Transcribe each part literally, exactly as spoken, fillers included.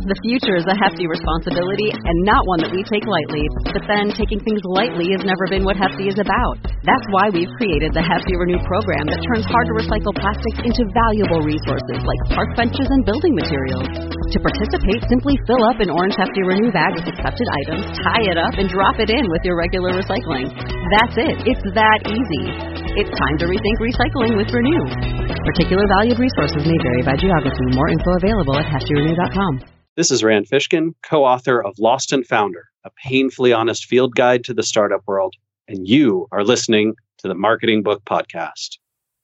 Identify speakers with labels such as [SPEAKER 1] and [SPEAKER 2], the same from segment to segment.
[SPEAKER 1] The future is a hefty responsibility and not one that we take lightly. But then, taking things lightly has never been what Hefty is about. That's why we've created the Hefty Renew program that turns hard-to-recycle plastics into valuable resources like park benches and building materials. To participate, simply fill up an orange Hefty Renew bag with accepted items, tie it up, and drop it in with your regular recycling. That's it. It's that easy. It's time to rethink recycling with Renew. Particular valued resources may vary by geography. More info available at hefty renew dot com.
[SPEAKER 2] This is Rand Fishkin, co-author of Lost and Founder, a painfully honest field guide to the startup world. And you are listening to the Marketing Book Podcast.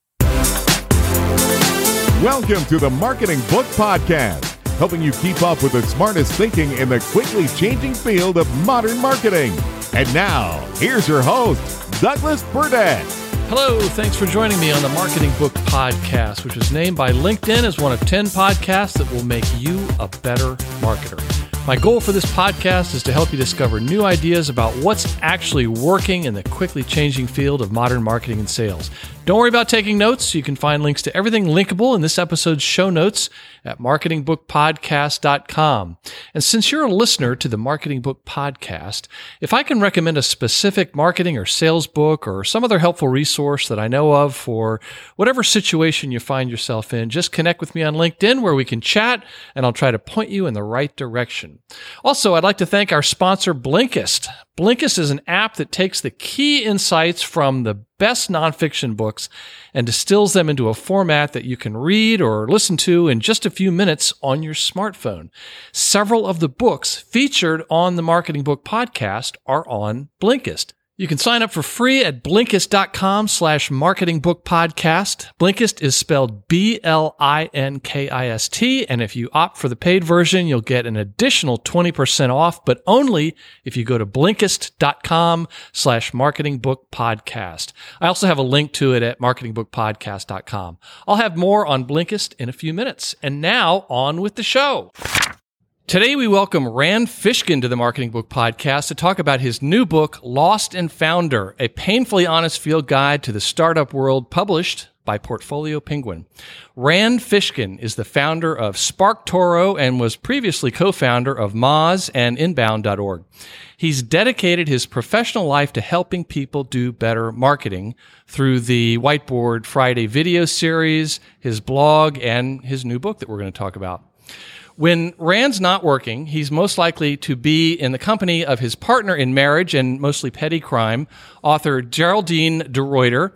[SPEAKER 3] Welcome to the Marketing Book Podcast, helping you keep up with the smartest thinking in the quickly changing field of modern marketing. And now, here's your host, Douglas Burdett.
[SPEAKER 4] Hello, thanks for joining me on the Marketing Book Podcast, which was named by LinkedIn as one of ten podcasts that will make you a better marketer. My goal for this podcast is to help you discover new ideas about what's actually working in the quickly changing field of modern marketing and sales. Don't worry about taking notes. You can find links to everything linkable in this episode's show notes at marketing book podcast dot com. And since you're a listener to the Marketing Book Podcast, if I can recommend a specific marketing or sales book or some other helpful resource that I know of for whatever situation you find yourself in, just connect with me on LinkedIn where we can chat and I'll try to point you in the right direction. Also, I'd like to thank our sponsor, Blinkist. Blinkist is an app that takes the key insights from the best nonfiction books and distills them into a format that you can read or listen to in just a few minutes on your smartphone. Several of the books featured on the Marketing Book Podcast are on Blinkist. You can sign up for free at Blinkist dot com slash marketing book podcast. Blinkist is spelled B L I N K I S T, and if you opt for the paid version, you'll get an additional twenty percent off, but only if you go to Blinkist dot com slash marketing book podcast. I also have a link to it at marketing book podcast dot com. I'll have more on Blinkist in a few minutes. And now, on with the show. Today, we welcome Rand Fishkin to the Marketing Book Podcast to talk about his new book, Lost and Founder, a painfully honest field guide to the startup world, published by Portfolio Penguin. Rand Fishkin is the founder of SparkToro and was previously co-founder of Moz and inbound dot org. He's dedicated his professional life to helping people do better marketing through the Whiteboard Friday video series, his blog, and his new book that we're going to talk about. When Rand's not working, he's most likely to be in the company of his partner in marriage and mostly petty crime, author Geraldine de Ruyter.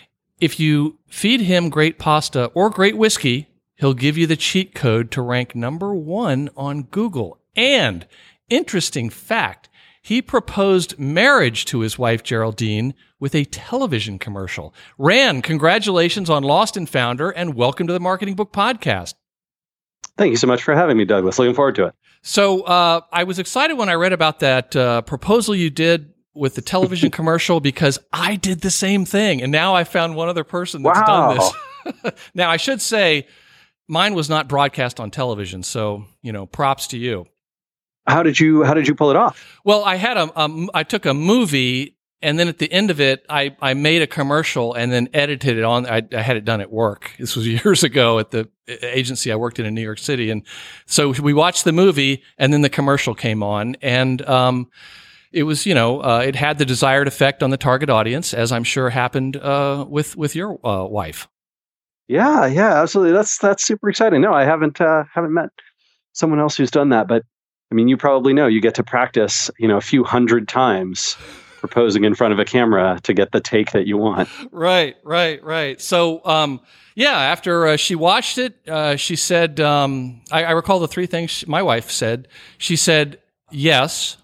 [SPEAKER 4] If you feed him great pasta or great whiskey, he'll give you the cheat code to rank number one on Google. And, interesting fact, he proposed marriage to his wife Geraldine with a television commercial. Rand, congratulations on Lost and Founder, and welcome to the Marketing Book Podcast.
[SPEAKER 2] Thank you so much for having me, Douglas. Looking forward to it.
[SPEAKER 4] So uh, I was excited when I read about that uh, proposal you did with the television commercial because I did the same thing. And now I found one other person that's
[SPEAKER 2] wow.
[SPEAKER 4] done this. Now, I should say mine was not broadcast on television. So, you know, props to you.
[SPEAKER 2] How did you, how did you pull it off?
[SPEAKER 4] Well, I had a, a I took a movie and then at the end of it, I, I made a commercial and then edited it on. I, I had it done at work. This was years ago at the agency I worked in in New York City. And so we watched the movie and then the commercial came on. And um, it was, you know, uh, it had the desired effect on the target audience, as I'm sure happened uh, with, with your uh, wife.
[SPEAKER 2] Yeah, yeah, absolutely. That's that's super exciting. No, I haven't uh, haven't met someone else who's done that. But I mean, you probably know you get to practice, you know, a few hundred times proposing in front of a camera to get the take that you want.
[SPEAKER 4] Right, right, right. So, um, yeah, after uh, she watched it, uh, she said, um, I, I recall the three things she, my wife said. She said, yes.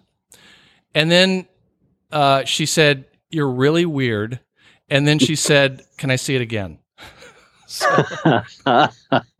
[SPEAKER 4] And then uh, she said, you're really weird. And then she said, can I see it again? so,
[SPEAKER 2] I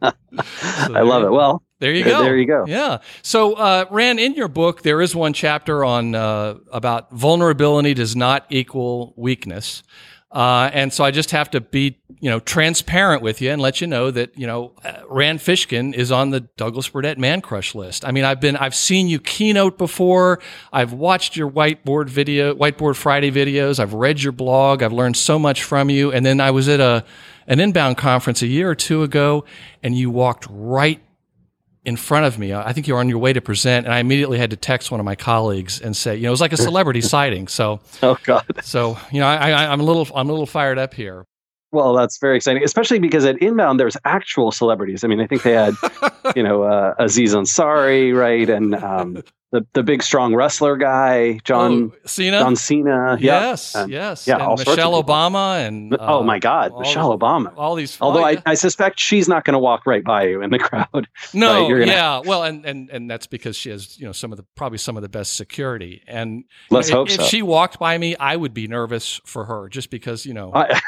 [SPEAKER 4] so
[SPEAKER 2] love it. Well,
[SPEAKER 4] There you go.
[SPEAKER 2] There you go.
[SPEAKER 4] Yeah. So, uh, Rand, in your book, there is one chapter on uh, about vulnerability does not equal weakness. Uh, and so I just have to be, you know, transparent with you and let you know that, you know, uh, Rand Fishkin is on the Douglas Burdett Man Crush list. I mean, I've been, I've seen you keynote before. I've watched your Whiteboard video, Whiteboard Friday videos. I've read your blog. I've learned so much from you. And then I was at a, an inbound conference a year or two ago and you walked right in front of me. I think you were on your way to present, and I immediately had to text one of my colleagues and say, you know, it was like a celebrity sighting. So,
[SPEAKER 2] oh God.
[SPEAKER 4] So, you know, I, I, I'm a little, I'm a little fired up here.
[SPEAKER 2] Well, that's very exciting, especially because at Inbound, there's actual celebrities. I mean, I think they had, you know, uh, Aziz Ansari, right? And um, the the big, strong wrestler guy, John
[SPEAKER 4] oh, Cena.
[SPEAKER 2] John Cena.
[SPEAKER 4] Yes,
[SPEAKER 2] yeah. And,
[SPEAKER 4] yes.
[SPEAKER 2] Yeah,
[SPEAKER 4] and
[SPEAKER 2] all
[SPEAKER 4] Michelle Obama. and uh,
[SPEAKER 2] Oh, my God, Michelle
[SPEAKER 4] these,
[SPEAKER 2] Obama.
[SPEAKER 4] All these.
[SPEAKER 2] Although
[SPEAKER 4] all,
[SPEAKER 2] I, I suspect she's not going to walk right by you in the crowd.
[SPEAKER 4] No,
[SPEAKER 2] right?
[SPEAKER 4] yeah. Well, and, and, and that's because she has, you know, some of the, probably some of the best security. And
[SPEAKER 2] Let's
[SPEAKER 4] know,
[SPEAKER 2] hope
[SPEAKER 4] if,
[SPEAKER 2] so.
[SPEAKER 4] If she walked by me, I would be nervous for her just because, you know.
[SPEAKER 2] I,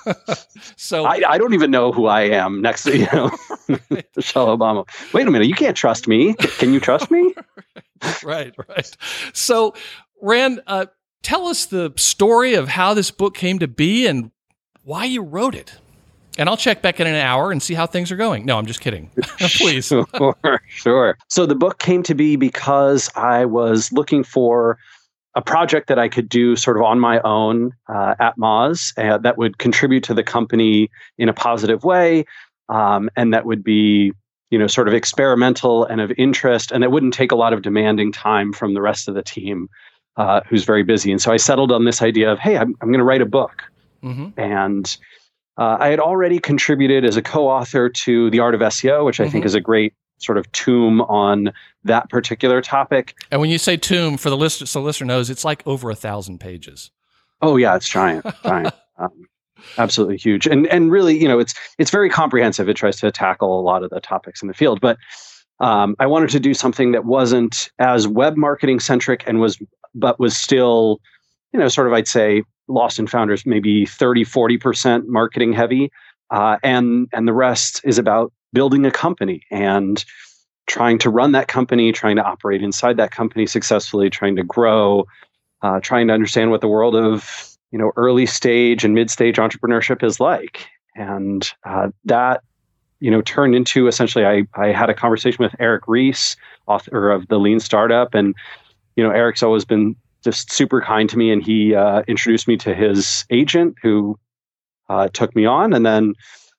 [SPEAKER 4] so
[SPEAKER 2] I, I don't even know who I am next to, you know, Michelle Obama. Wait a minute. You can't trust me. Can you trust me?
[SPEAKER 4] Right, right. So, Rand, uh, tell us the story of how this book came to be and why you wrote it. And I'll check back in an hour and see how things are going. No, I'm just kidding. Please.
[SPEAKER 2] Sure, sure. So the book came to be because I was looking for a project that I could do sort of on my own uh, at Moz uh, that would contribute to the company in a positive way, um, and that would be, you know, sort of experimental and of interest, and that wouldn't take a lot of demanding time from the rest of the team, uh, who's very busy. And so I settled on this idea of, hey, I'm, I'm going to write a book. Mm-hmm. And uh, I had already contributed as a co-author to The Art of S E O, which I mm-hmm. think is a great sort of tome on that particular topic.
[SPEAKER 4] And when you say tome, for the listener, so the listener knows, it's like over a thousand pages.
[SPEAKER 2] Oh yeah, it's giant, giant, um, absolutely huge, and and really, you know, it's it's very comprehensive. It tries to tackle a lot of the topics in the field, but um, I wanted to do something that wasn't as web marketing centric and was, but was still, you know, sort of, I'd say, Lost and Founders maybe thirty, forty percent marketing heavy, uh, and and the rest is about building a company and trying to run that company, trying to operate inside that company successfully, trying to grow, uh, trying to understand what the world of, you know, early stage and mid stage entrepreneurship is like. And uh, that, you know, turned into essentially, I, I had a conversation with Eric Ries, author of The Lean Startup. And, you know, Eric's always been just super kind to me. And he uh, introduced me to his agent who uh, took me on. And then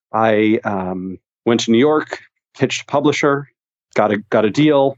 [SPEAKER 2] I, um, went to New York, pitched a publisher, got a got a deal,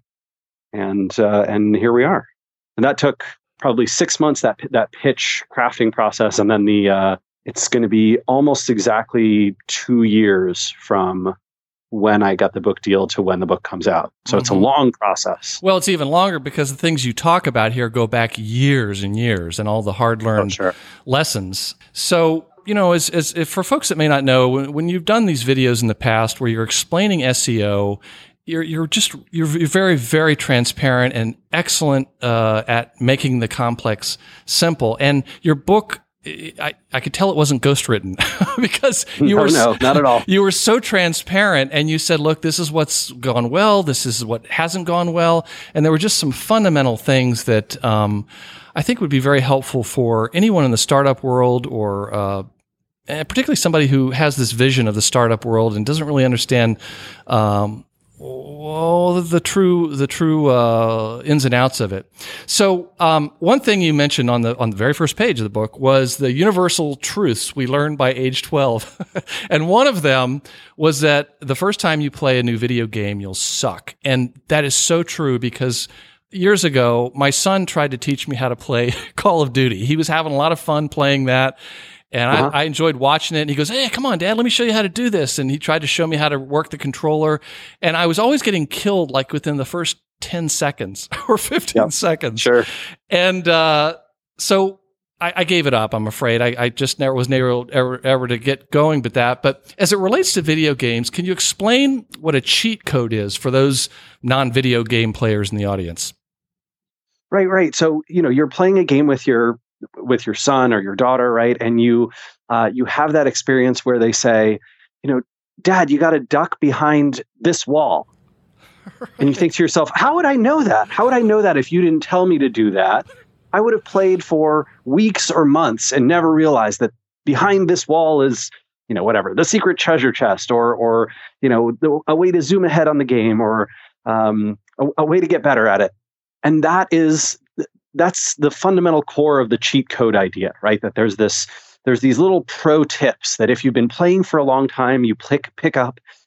[SPEAKER 2] and uh, and here we are. And that took probably six months, that that pitch crafting process, and then the uh, it's going to be almost exactly two years from when I got the book deal to when the book comes out. So mm-hmm. it's a long process.
[SPEAKER 4] Well, it's even longer because the things you talk about here go back years and years, and all the hard-learned
[SPEAKER 2] oh, sure.
[SPEAKER 4] lessons. So, you know, as, as if for folks that may not know, when, when you've done these videos in the past where you're explaining S E O, you're you're just you're, you're very very transparent and excellent uh, at making the complex simple. And your book, I, I could tell it wasn't ghostwritten because you
[SPEAKER 2] no,
[SPEAKER 4] were
[SPEAKER 2] no, not at all.
[SPEAKER 4] You were so transparent, and you said, "Look, this is what's gone well. This is what hasn't gone well," and there were just some fundamental things that um, I think would be very helpful for anyone in the startup world, or uh, particularly somebody who has this vision of the startup world and doesn't really understand. Um, Well, the true the true uh, ins and outs of it. So, um, one thing you mentioned on the on the very first page of the book was the universal truths we learned by age twelve, and one of them was that the first time you play a new video game, you'll suck, and that is so true because years ago, my son tried to teach me how to play Call of Duty. He was having a lot of fun playing that. And uh-huh. I, I enjoyed watching it. And he goes, "Hey, come on, Dad, let me show you how to do this." And he tried to show me how to work the controller. And I was always getting killed like within the first ten seconds or fifteen yep. seconds.
[SPEAKER 2] Sure.
[SPEAKER 4] And uh, so I, I gave it up, I'm afraid. I, I just never was never ever, ever to get going with that. But as it relates to video games, can you explain what a cheat code is for those non-video game players in the audience?
[SPEAKER 2] Right, right. So, you know, you're playing a game with your with your son or your daughter, right? And you uh, you have that experience where they say, you know, "Dad, you got to duck behind this wall." Right. And you think to yourself, how would I know that? How would I know that if you didn't tell me to do that? I would have played for weeks or months and never realized that behind this wall is, you know, whatever, the secret treasure chest, or, or you know, the, a way to zoom ahead on the game, or um, a, a way to get better at it. And that is... That's the fundamental core of the cheat code idea, right? That there's this, there's these little pro tips that if you've been playing for a long time, you pick pick up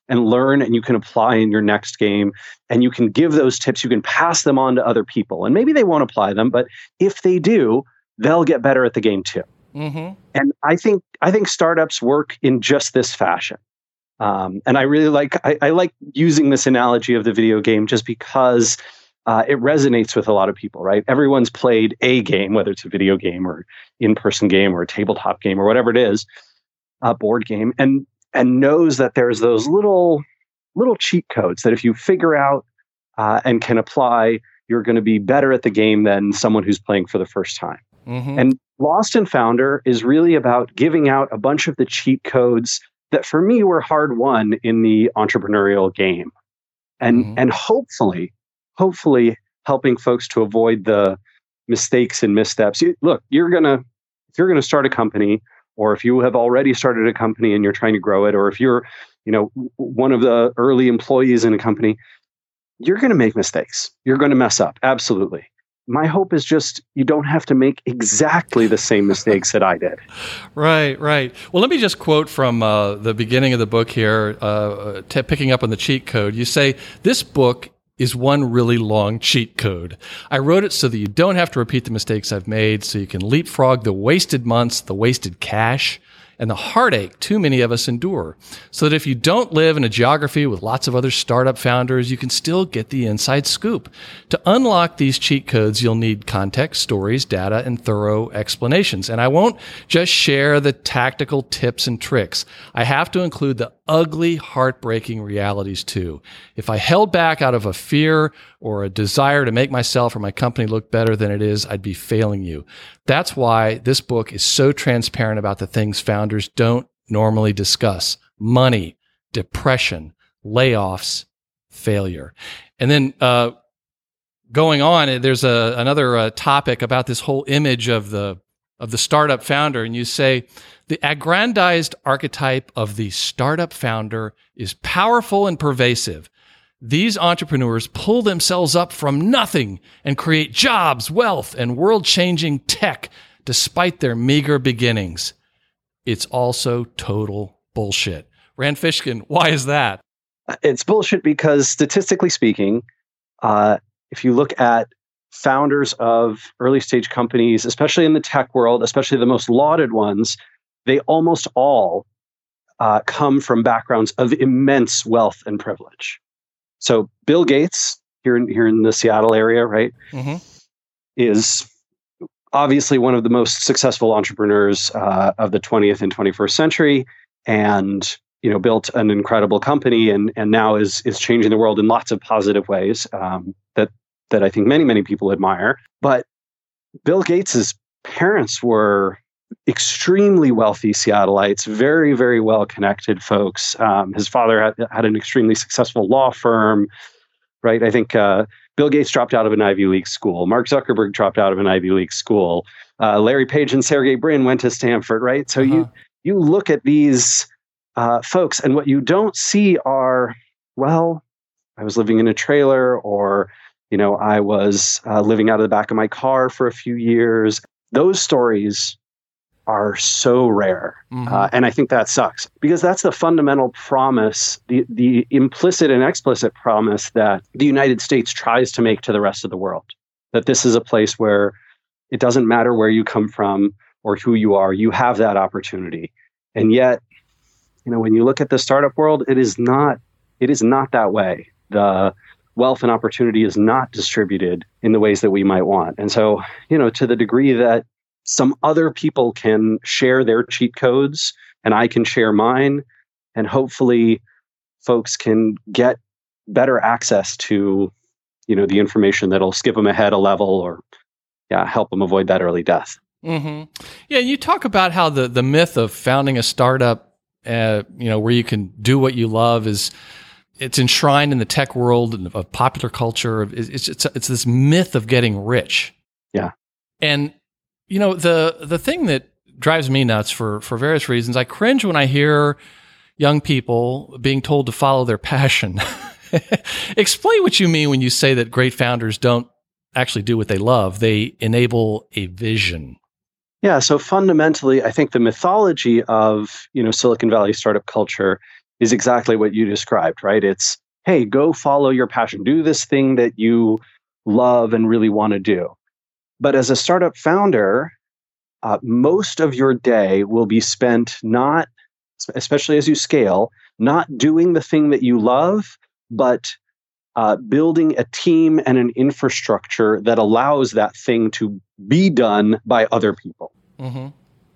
[SPEAKER 2] and learn, and you can apply in your next game, and you can give those tips, you can pass them on to other people. And maybe they won't apply them, but if they do, they'll get better at the game too. Mm-hmm. And I think I think startups work in just this fashion. Um, and I really like I, I like using this analogy of the video game just because uh, it resonates with a lot of people, right? Everyone's played a game, whether it's a video game or in-person game or a tabletop game or whatever it is, a board game, and and knows that there's those little little cheat codes that if you figure out uh, and can apply, you're going to be better at the game than someone who's playing for the first time. Mm-hmm. And Lost and Founder is really about giving out a bunch of the cheat codes that for me were hard won in the entrepreneurial game. And mm-hmm. and hopefully, hopefully helping folks to avoid the mistakes and missteps. You, look, you're gonna if you're gonna start a company, or if you have already started a company and you're trying to grow it, or if you're, you know, one of the early employees in a company, you're going to make mistakes. You're going to mess up. Absolutely. My hope is just you don't have to make exactly the same mistakes that I did.
[SPEAKER 4] Right, right. Well, let me just quote from uh, the beginning of the book here, uh, t- picking up on the cheat code. You say, this book is one really long cheat code. I wrote it so that you don't have to repeat the mistakes I've made, so you can leapfrog the wasted months, the wasted cash, and the heartache too many of us endure, so that if you don't live in a geography with lots of other startup founders, you can still get the inside scoop. To unlock these cheat codes, you'll need context, stories, data, and thorough explanations. And I won't just share the tactical tips and tricks. I have to include the ugly, heartbreaking realities too. If I held back out of a fear or a desire to make myself or my company look better than it is, I'd be failing you. That's why this book is so transparent about the things founders don't normally discuss: money, depression, layoffs, failure. And then uh, going on, there's a, another uh, topic about this whole image of the of the startup founder, and you say, the aggrandized archetype of the startup founder is powerful and pervasive. These entrepreneurs pull themselves up from nothing and create jobs, wealth, and world-changing tech despite their meager beginnings. It's also total bullshit. Rand Fishkin, why is that?
[SPEAKER 2] It's bullshit because, statistically speaking, uh, if you look at founders of early stage companies, especially in the tech world, especially the most lauded ones, they almost all uh, come from backgrounds of immense wealth and privilege. So Bill Gates, here in, here in the Seattle area, right, mm-hmm. is obviously one of the most successful entrepreneurs uh, of the twentieth and twenty-first century, and you know built an incredible company, and and now is is changing the world in lots of positive ways um, that that I think many many people admire. But Bill Gates's parents were extremely wealthy Seattleites, very, very well-connected folks. Um, his father had, had an extremely successful law firm, right? I think uh, Bill Gates dropped out of an Ivy League school. Mark Zuckerberg dropped out of an Ivy League school. Uh, Larry Page and Sergey Brin went to Stanford, right? So uh-huh. you you look at these uh, folks, and what you don't see are, well, I was living in a trailer, or, you know, I was uh, living out of the back of my car for a few years. Those stories are so rare. Mm-hmm. Uh, and I think that sucks, because that's the fundamental promise, the, the implicit and explicit promise that the United States tries to make to the rest of the world, that this is a place where it doesn't matter where you come from or who you are, you have that opportunity. And yet, you know, when you look at the startup world, it is not, it is not that way. The wealth and opportunity is not distributed in the ways that we might want. And so, you know, to the degree that some other people can share their cheat codes and I can share mine, and hopefully folks can get better access to, you know, the information that'll skip them ahead a level, or yeah, help them avoid that early death.
[SPEAKER 4] Mm-hmm. Yeah, you talk about how the, the myth of founding a startup, uh, you know, where you can do what you love, is it's enshrined in the tech world and of popular culture. It's, it's, it's this myth of getting rich.
[SPEAKER 2] Yeah.
[SPEAKER 4] And you know, the the thing that drives me nuts for, for various reasons, I cringe when I hear young people being told to follow their passion. Explain what you mean when you say that great founders don't actually do what they love. They enable a vision.
[SPEAKER 2] Yeah, so fundamentally, I think the mythology of, you know, Silicon Valley startup culture is exactly what you described, right? It's, hey, go follow your passion. Do this thing that you love and really want to do. But as a startup founder, uh, most of your day will be spent not, especially as you scale, not doing the thing that you love, but uh, building a team and an infrastructure that allows that thing to be done by other people.
[SPEAKER 4] Mm-hmm.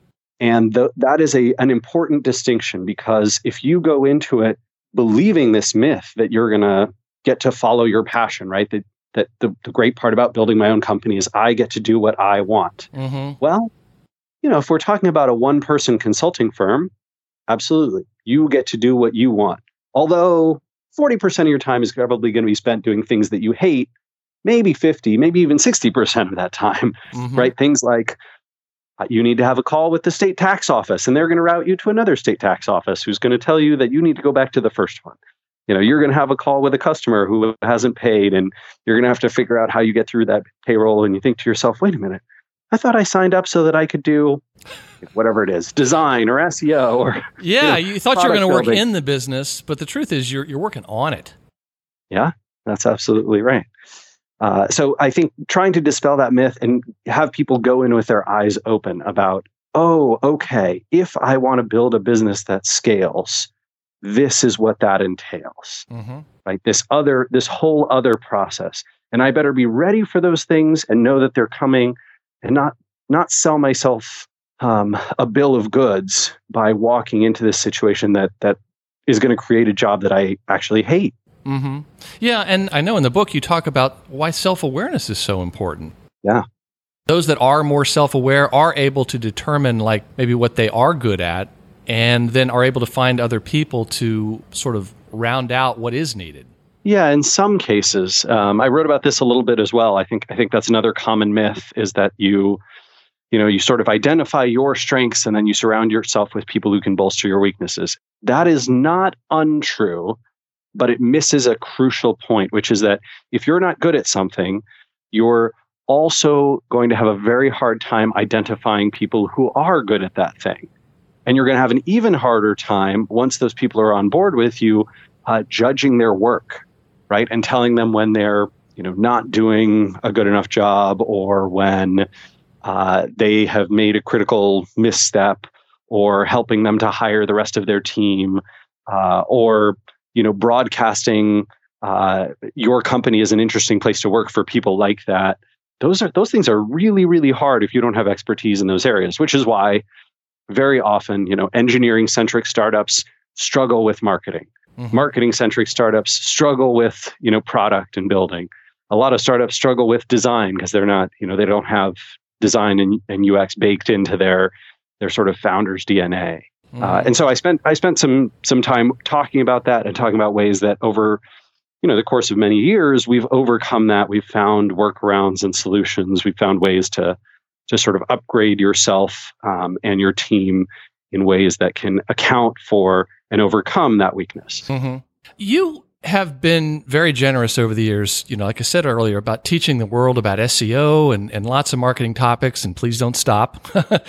[SPEAKER 2] And the, that is a an important distinction, because if you go into it believing this myth that you're going to get to follow your passion, right? That that the, the great part about building my own company is I get to do what I want.
[SPEAKER 4] Mm-hmm.
[SPEAKER 2] Well, you know, if we're talking about a one-person consulting firm, absolutely, you get to do what you want. Although forty percent of your time is probably going to be spent doing things that you hate, maybe fifty, maybe even sixty percent of that time,
[SPEAKER 4] Mm-hmm.
[SPEAKER 2] right? Things like uh, you need to have a call with the state tax office, and they're going to route you to another state tax office who's going to tell you that you need to go back to the first one. You know, you're going to have a call with a customer who hasn't paid, and you're going to have to figure out how you get through that payroll. And you think to yourself, wait a minute, I thought I signed up so that I could do whatever it is, design or S E O or
[SPEAKER 4] Yeah,
[SPEAKER 2] you know,
[SPEAKER 4] you thought you were going to work
[SPEAKER 2] building.
[SPEAKER 4] in the business, but the truth is you're you're working on it.
[SPEAKER 2] Yeah, that's absolutely right. Uh, so I think trying to dispel that myth and have people go in with their eyes open about, oh, okay, if I want to build a business that scales, this is what that entails,
[SPEAKER 4] Mm-hmm.
[SPEAKER 2] right? This other, this whole other process. And I better be ready for those things and know that they're coming, and not, not sell myself um, a bill of goods by walking into this situation that, that is going to create a job that I actually hate.
[SPEAKER 4] Mm-hmm. Yeah, and I know in the book you talk about why self-awareness is so important.
[SPEAKER 2] Yeah.
[SPEAKER 4] Those that are more self-aware are able to determine like maybe what they are good at, and then are able to find other people to sort of round out what is needed.
[SPEAKER 2] Yeah, in some cases, um, I wrote about this a little bit as well. I think I think that's another common myth, is that you, you know, you sort of identify your strengths and then you surround yourself with people who can bolster your weaknesses. That is not untrue, but it misses a crucial point, which is that if you're not good at something, you're also going to have a very hard time identifying people who are good at that thing. And you're going to have an even harder time once those people are on board with you, uh, judging their work, right? And telling them when they're, you know, not doing a good enough job, or when uh, they have made a critical misstep, or helping them to hire the rest of their team, uh, or, you know, broadcasting uh, your company is an interesting place to work for people like that. Those are those things are really, really hard if you don't have expertise in those areas, which is why very often, you know, engineering-centric startups struggle with marketing.
[SPEAKER 4] Mm-hmm.
[SPEAKER 2] Marketing-centric startups struggle with, you know, product and building. A lot of startups struggle with design because they're not, you know, they don't have design and, and U X baked into their their sort of founder's D N A.
[SPEAKER 4] Mm-hmm.
[SPEAKER 2] Uh, and so I spent I spent some some time talking about that and talking about ways that over, you know, the course of many years, we've overcome that. We've found workarounds and solutions. We've found ways to to sort of upgrade yourself um, and your team in ways that can account for and overcome that weakness.
[SPEAKER 4] Mm-hmm. You have been very generous over the years, you know, like I said earlier, about teaching the world about S E O and, and lots of marketing topics, and please don't stop.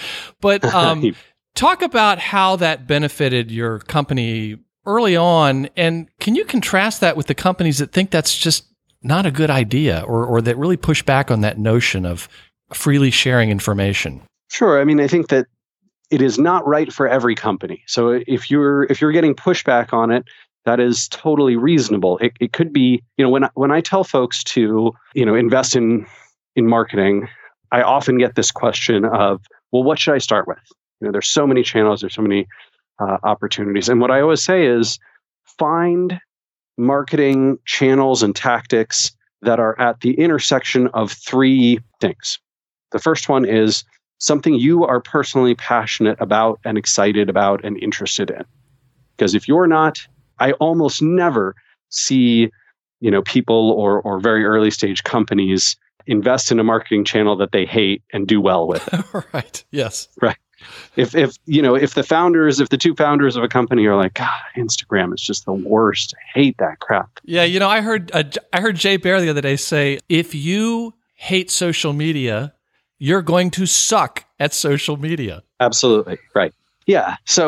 [SPEAKER 4] But um, talk about how that benefited your company early on, and can you contrast that with the companies that think that's just not a good idea, or, or that really push back on that notion of freely sharing information?
[SPEAKER 2] Sure. I mean, I think that it is not right for every company. So if you're if you're getting pushback on it, that is totally reasonable. It it could be, you know, when I, when I tell folks to, you know, invest in in marketing, I often get this question of, well, what should I start with? You know, there's so many channels, there's so many uh, opportunities, and what I always say is, find marketing channels and tactics that are at the intersection of three things. The first one is something you are personally passionate about and excited about and interested in. Because if you're not, I almost never see, you know, people or or very early stage companies invest in a marketing channel that they hate and do well with it.
[SPEAKER 4] Right. Yes.
[SPEAKER 2] Right. If if you know if the founders, if the two founders of a company are like, God, Instagram is just the worst. I hate that crap.
[SPEAKER 4] Yeah. You know, I heard uh, I heard Jay Baer the other day say, if you hate social media, you're going to suck at social media.
[SPEAKER 2] Absolutely. Right. Yeah. So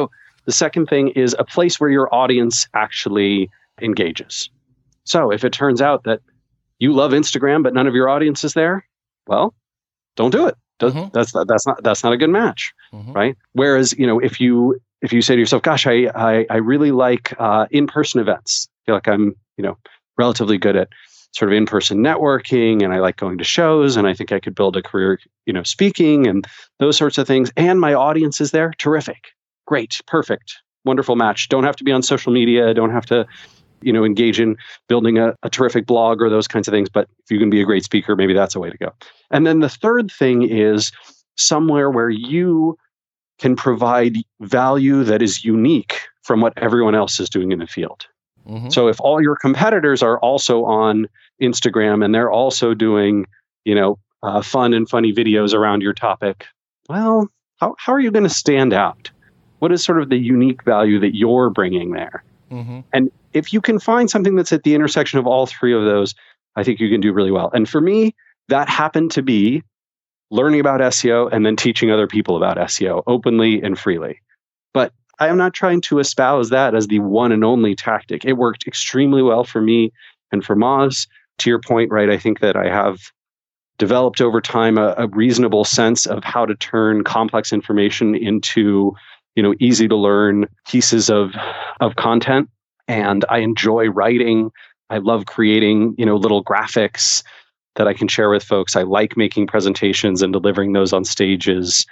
[SPEAKER 2] The second thing is a place where your audience actually engages. So if it turns out that you love Instagram, but none of your audience is there, well, don't do it. Mm-hmm. That's not, that's not that's not a good match, mm-hmm. right? Whereas, you know, if you if you say to yourself, "Gosh, I I, I really like uh, in-person events. I feel like I'm you know relatively good at sort of in-person networking, and I like going to shows, and I think I could build a career, you know, speaking and those sorts of things. And my audience is there. Terrific, great, perfect, wonderful match. Don't have to be on social media. Don't have to." you know, engage in building a, a terrific blog or those kinds of things. But if you can be a great speaker, maybe that's a way to go. And then the third thing is somewhere where you can provide value that is unique from what everyone else is doing in the field. Mm-hmm. So if all your competitors are also on Instagram and they're also doing, you know, uh, fun and funny videos around your topic, well, how, how are you going to stand out? What is sort of the unique value that you're bringing there? Mm-hmm. And if you can find something that's at the intersection of all three of those, I think you can do really well. And for me, that happened to be learning about S E O and then teaching other people about S E O openly and freely. But I am not trying to espouse that as the one and only tactic. It worked extremely well for me and for Moz. To your point, right, I think that I have developed over time a, a reasonable sense of how to turn complex information into, you know, easy to learn pieces of of content. And I enjoy writing. I love creating, you know, little graphics that I can share with folks. I like making presentations and delivering those on stages.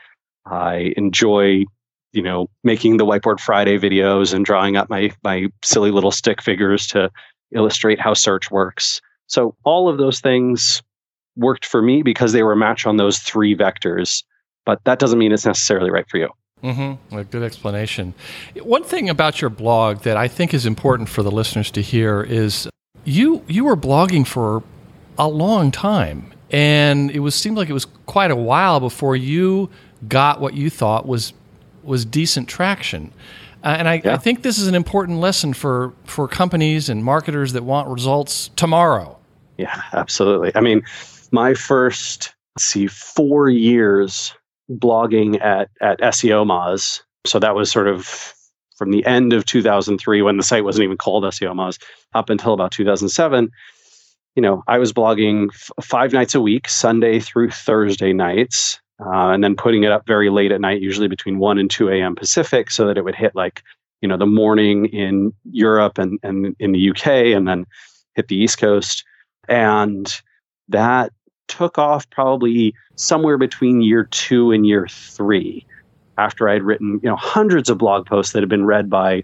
[SPEAKER 2] I enjoy, you know, making the Whiteboard Friday videos and drawing up my my silly little stick figures to illustrate how search works. So all of those things worked for me because they were a match on those three vectors. But that doesn't mean it's necessarily right for you.
[SPEAKER 4] Mm-hmm. A good explanation. One thing about your blog that I think is important for the listeners to hear is you you were blogging for a long time, and it was seemed like it was quite a while before you got what you thought was was decent traction. Uh, and I, yeah. I think this is an important lesson for, for companies and marketers that want results tomorrow.
[SPEAKER 2] Yeah, absolutely. I mean, my first, let's see, four years blogging at, at S E O Moz. So that was sort of from the end of two thousand three when the site wasn't even called S E O Moz up until about two thousand seven. You know, I was blogging f- five nights a week, Sunday through Thursday nights, uh, and then putting it up very late at night, usually between one and two a.m. Pacific, so that it would hit like, you know, the morning in Europe and, and in the U K, and then hit the East Coast. And that took off probably somewhere between year two and year three, after I'd written, you know, hundreds of blog posts that had been read by,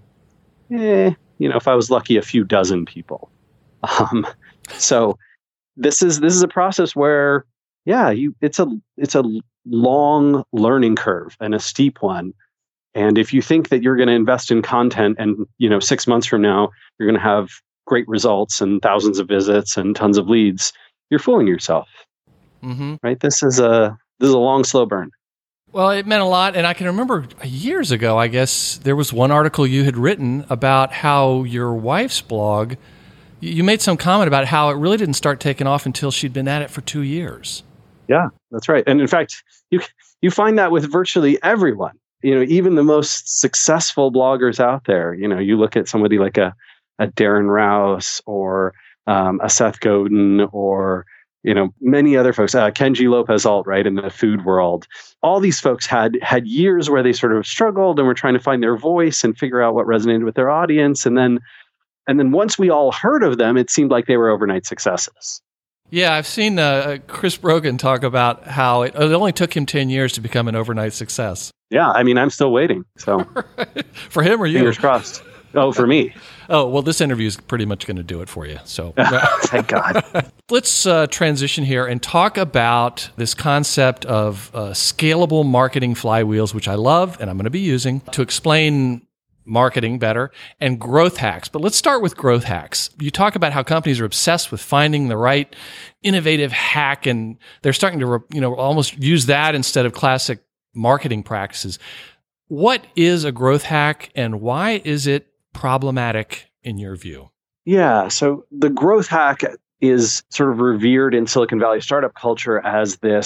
[SPEAKER 2] eh, you know, if I was lucky, a few dozen people. Um, so this is this is a process where, yeah, you it's a it's a long learning curve and a steep one. And if you think that you're going to invest in content and, you know, six months from now you're going to have great results and thousands of visits and tons of leads, you're fooling yourself. Mm-hmm. Right? This is a this is a long, slow burn.
[SPEAKER 4] Well, it meant a lot. And I can remember years ago, I guess, there was one article you had written about how your wife's blog, you made some comment about how it really didn't start taking off until she'd been at it for two years.
[SPEAKER 2] Yeah, that's right. And in fact, you you find that with virtually everyone. You know, even the most successful bloggers out there. You know, you look at somebody like a, a Darren Rouse or um, a Seth Godin or, you know, many other folks, uh, Kenji Lopez-Alt, right, in the food world. All these folks had had years where they sort of struggled and were trying to find their voice and figure out what resonated with their audience. And then, and then once we all heard of them, it seemed like they were overnight successes.
[SPEAKER 4] Yeah, I've seen uh, Chris Brogan talk about how it, it only took him ten years to become an overnight success.
[SPEAKER 2] Yeah, I mean, I'm still waiting. So
[SPEAKER 4] for him or you?
[SPEAKER 2] Fingers crossed. Oh, for me.
[SPEAKER 4] Oh, well, this interview is pretty much going to do it for you. So
[SPEAKER 2] thank God.
[SPEAKER 4] Let's uh, transition here and talk about this concept of uh, scalable marketing flywheels, which I love and I'm going to be using to explain marketing better, and growth hacks. But let's start with growth hacks. You talk about how companies are obsessed with finding the right innovative hack, and they're starting to, you know, almost use that instead of classic marketing practices. What is a growth hack, and why is it problematic in your view?
[SPEAKER 2] Yeah, so the growth hack is sort of revered in Silicon Valley startup culture as this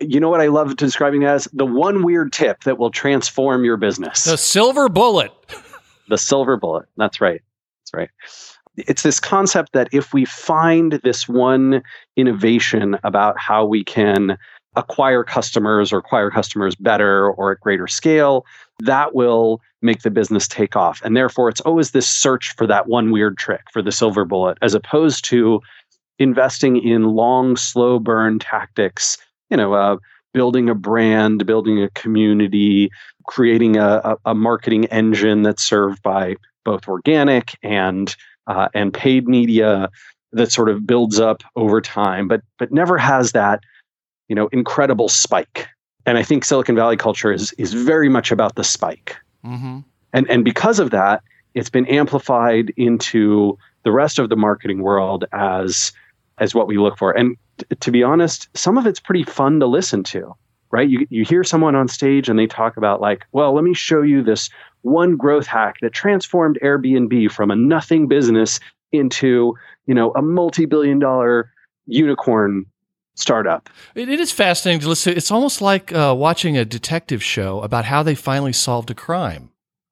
[SPEAKER 2] you know what I love describing it as? The one weird tip that will transform your business.
[SPEAKER 4] The silver bullet.
[SPEAKER 2] The silver bullet. That's right. That's right. It's this concept that if we find this one innovation about how we can acquire customers or acquire customers better or at greater scale, that will make the business take off. And therefore, it's always this search for that one weird trick, for the silver bullet, as opposed to investing in long, slow burn tactics, you know, uh, building a brand, building a community, creating a, a, a marketing engine that's served by both organic and uh, and paid media that sort of builds up over time, but but never has that, you know, incredible spike. And I think Silicon Valley culture is is very much about the spike.
[SPEAKER 4] Mm-hmm.
[SPEAKER 2] And and because of that, it's been amplified into the rest of the marketing world as as what we look for. And t- to be honest, some of it's pretty fun to listen to, right? You you hear someone on stage and they talk about like, well, let me show you this one growth hack that transformed Airbnb from a nothing business into, you know, a multi-billion dollar unicorn startup.
[SPEAKER 4] It, it is fascinating to listen. It's almost like uh, watching a detective show about how they finally solved a crime.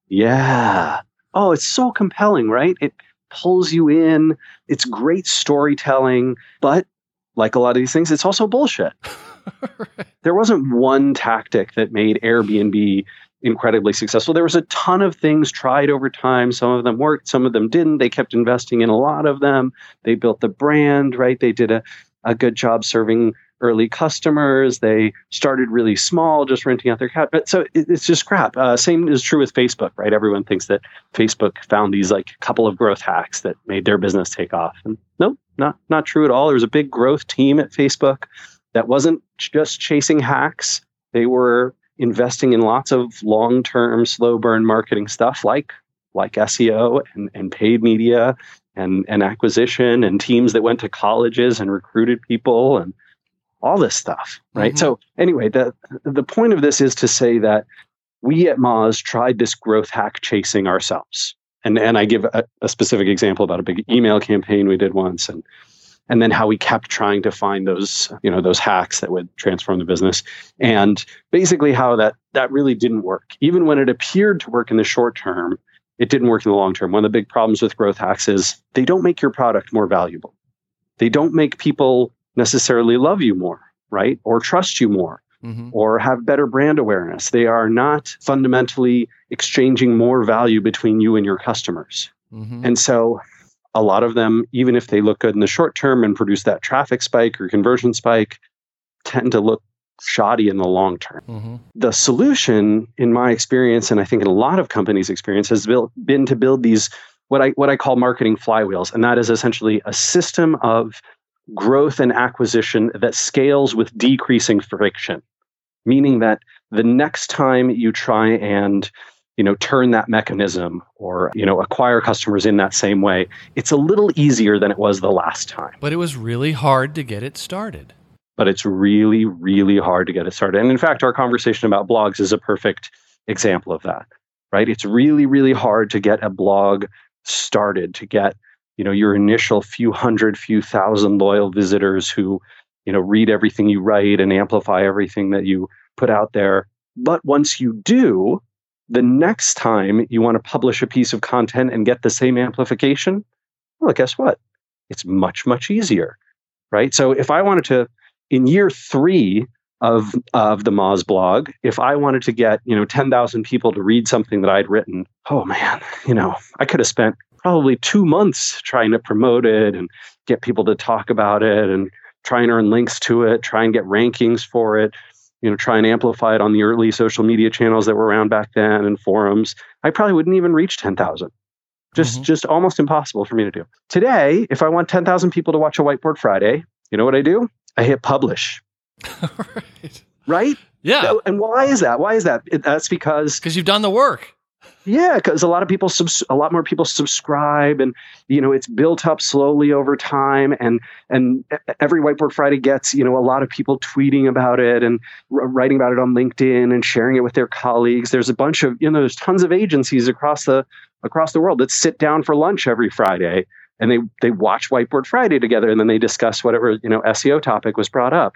[SPEAKER 2] Yeah. Oh, it's so compelling, right? It pulls you in. It's great storytelling, but like a lot of these things, it's also bullshit. Right. There wasn't one tactic that made Airbnb incredibly successful. There was a ton of things tried over time. Some of them worked, some of them didn't. They kept investing in a lot of them. They built the brand, right? They did a, a good job serving early customers. They started really small, just renting out their couch. But so it, it's just crap. Uh, same is true with Facebook, right? Everyone thinks that Facebook found these like couple of growth hacks that made their business take off. And nope, not not true at all. There was a big growth team at Facebook that wasn't just chasing hacks. They were investing in lots of long-term, slow burn marketing stuff like like S E O and, and paid media and, and acquisition and teams that went to colleges and recruited people and all this stuff, right?
[SPEAKER 4] Mm-hmm.
[SPEAKER 2] So anyway, the the point of this is to say that we at Moz tried this growth hack chasing ourselves. And and I give a, a specific example about a big email campaign we did once, and and then how we kept trying to find those, you know, those hacks that would transform the business. And basically how that that really didn't work. Even when it appeared to work in the short term, it didn't work in the long term. One of the big problems with growth hacks is they don't make your product more valuable. They don't make people necessarily love you more, right? Or trust you more, mm-hmm. or have better brand awareness. They are not fundamentally exchanging more value between you and your customers. Mm-hmm. And so a lot of them, even if they look good in the short term and produce that traffic spike or conversion spike, tend to look shoddy in the long term. Mm-hmm. The solution, in my experience, and I think in a lot of companies' experience, has built, been to build these, what I what I call marketing flywheels. And that is essentially a system of growth and acquisition that scales with decreasing friction, meaning that the next time you try and, you know, turn that mechanism or, you know, acquire customers in that same way, it's a little easier than it was the last time.
[SPEAKER 4] But it was really hard to get it started.
[SPEAKER 2] But it's really, really hard to get it started. And in fact, our conversation about blogs is a perfect example of that, right? It's really, really hard to get a blog started, to get, you know, your initial few hundred, few thousand loyal visitors who, you know, read everything you write and amplify everything that you put out there. But once you do, the next time you want to publish a piece of content and get the same amplification, well, guess what? It's much, much easier, right? So if I wanted to, in year three of of the Moz blog, if I wanted to get, you know, ten thousand people to read something that I'd written, oh man, you know, I could have spent probably two months trying to promote it and get people to talk about it and try and earn links to it, try and get rankings for it, you know, try and amplify it on the early social media channels that were around back then and forums. I probably wouldn't even reach ten thousand. Just, mm-hmm. just almost impossible for me to do. Today, if I want ten thousand people to watch a Whiteboard Friday, you know what I do? I hit publish.
[SPEAKER 4] Right.
[SPEAKER 2] Right?
[SPEAKER 4] Yeah.
[SPEAKER 2] And why is that? Why is that? It, that's because...
[SPEAKER 4] Because you've done the work.
[SPEAKER 2] Yeah, because a lot of people, subs- a lot more people subscribe, and you know it's built up slowly over time. And and every Whiteboard Friday gets, you know, a lot of people tweeting about it and r- writing about it on LinkedIn and sharing it with their colleagues. There's a bunch of, you know, there's tons of agencies across the across the world that sit down for lunch every Friday and they they watch Whiteboard Friday together, and then they discuss whatever, you know, S E O topic was brought up.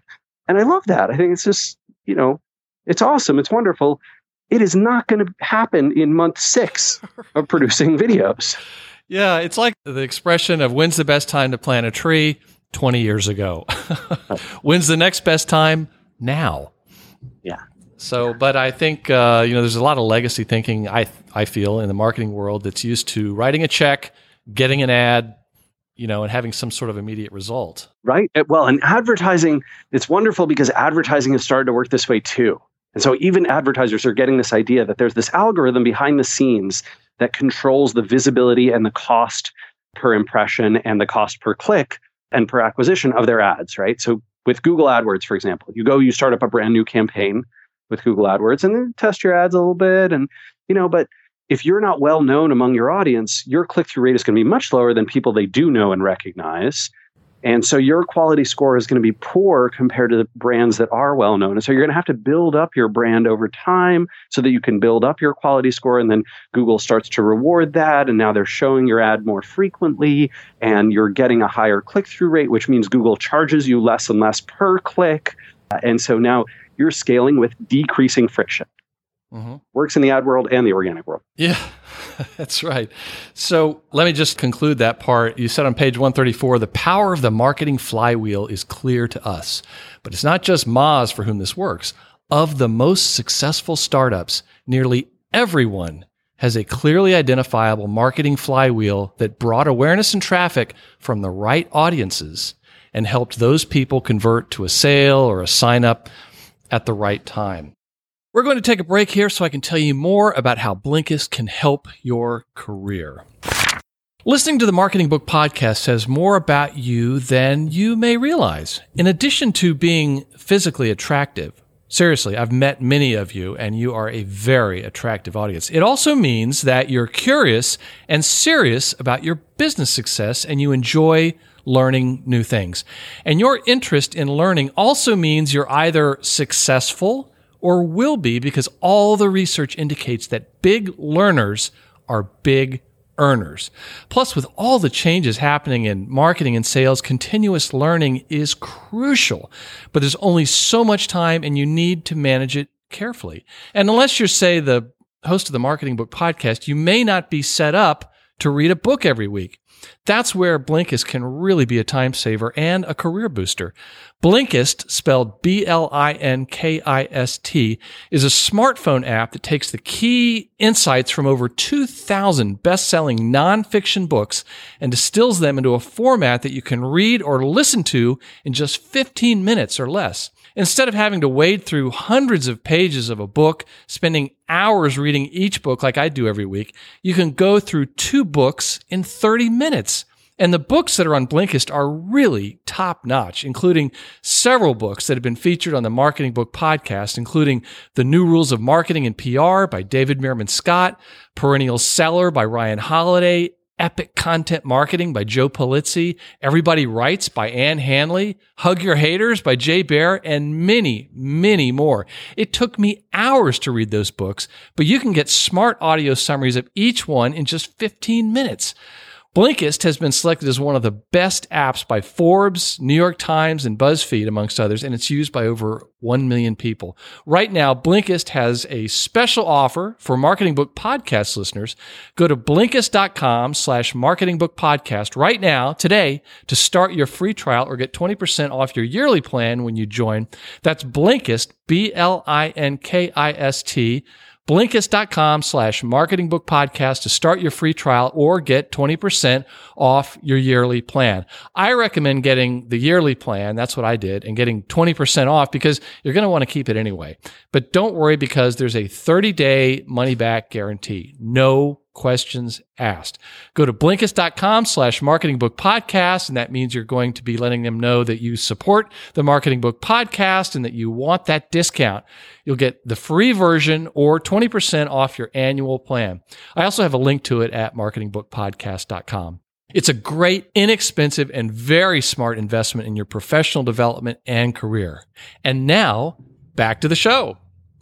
[SPEAKER 2] And I love that. I think it's just, you know, it's awesome. It's wonderful. It is not going to happen in month six of producing videos.
[SPEAKER 4] Yeah, it's like the expression of when's the best time to plant a tree? twenty years ago. When's the next best time? Now.
[SPEAKER 2] Yeah.
[SPEAKER 4] So, but I think, uh, you know, there's a lot of legacy thinking, I I feel, in the marketing world that's used to writing a check, getting an ad, you know, and having some sort of immediate result.
[SPEAKER 2] Right. Well, and advertising, it's wonderful because advertising has started to work this way too. And so even advertisers are getting this idea that there's this algorithm behind the scenes that controls the visibility and the cost per impression and the cost per click and per acquisition of their ads, right? So with Google AdWords, for example, you go, you start up a brand new campaign with Google AdWords and then test your ads a little bit. And, you know, but if you're not well known among your audience, your click-through rate is going to be much lower than people they do know and recognize. And so your quality score is going to be poor compared to the brands that are well known. And so you're going to have to build up your brand over time so that you can build up your quality score. And then Google starts to reward that. And now they're showing your ad more frequently and you're getting a higher click-through rate, which means Google charges you less and less per click. And so now you're scaling with decreasing friction. Mm-hmm. Works in the ad world and the organic world.
[SPEAKER 4] Yeah, that's right. So let me just conclude that part. You said on page one thirty-four, the power of the marketing flywheel is clear to us. But it's not just Moz for whom this works. Of the most successful startups, nearly everyone has a clearly identifiable marketing flywheel that brought awareness and traffic from the right audiences and helped those people convert to a sale or a sign up at the right time. We're going to take a break here so I can tell you more about how Blinkist can help your career. Listening to the Marketing Book Podcast says more about you than you may realize. In addition to being physically attractive, seriously, I've met many of you and you are a very attractive audience. It also means that you're curious and serious about your business success and you enjoy learning new things. And your interest in learning also means you're either successful or will be, because all the research indicates that big learners are big earners. Plus, with all the changes happening in marketing and sales, continuous learning is crucial. But there's only so much time and you need to manage it carefully. And unless you're, say, the host of the Marketing Book Podcast, you may not be set up to read a book every week. That's where Blinkist can really be a time saver and a career booster. Blinkist, spelled B L I N K I S T, is a smartphone app that takes the key insights from over two thousand best-selling nonfiction books and distills them into a format that you can read or listen to in just fifteen minutes or less. Instead of having to wade through hundreds of pages of a book, spending hours reading each book like I do every week, you can go through two books in thirty minutes. And the books that are on Blinkist are really top-notch, including several books that have been featured on the Marketing Book Podcast, including The New Rules of Marketing and P R by David Meerman Scott, Perennial Seller by Ryan Holiday, Epic Content Marketing by Joe Pulizzi, Everybody Writes by Ann Hanley, Hug Your Haters by Jay Baer, and many, many more. It took me hours to read those books, but you can get smart audio summaries of each one in just fifteen minutes. Blinkist has been selected as one of the best apps by Forbes, New York Times, and BuzzFeed, amongst others, and it's used by over one million people. Right now, Blinkist has a special offer for Marketing Book Podcast listeners. Go to Blinkist.com slash Marketing Book Podcast right now, today, to start your free trial or get twenty percent off your yearly plan when you join. That's Blinkist, B L I N K I S T, Blinkist.com slash Marketing Book Podcast to start your free trial or get twenty percent off your yearly plan. I recommend getting the yearly plan. That's what I did, and getting twenty percent off because you're going to want to keep it anyway. But don't worry, because there's a thirty-day money-back guarantee. No questions asked. Go to Blinkist.com slash Marketing Book Podcast, and that means you're going to be letting them know that you support the Marketing Book Podcast and that you want that discount. You'll get the free version or twenty percent off your annual plan. I also have a link to it at marketing book podcast dot com. It's a great, inexpensive, and very smart investment in your professional development and career. And now, back to the show.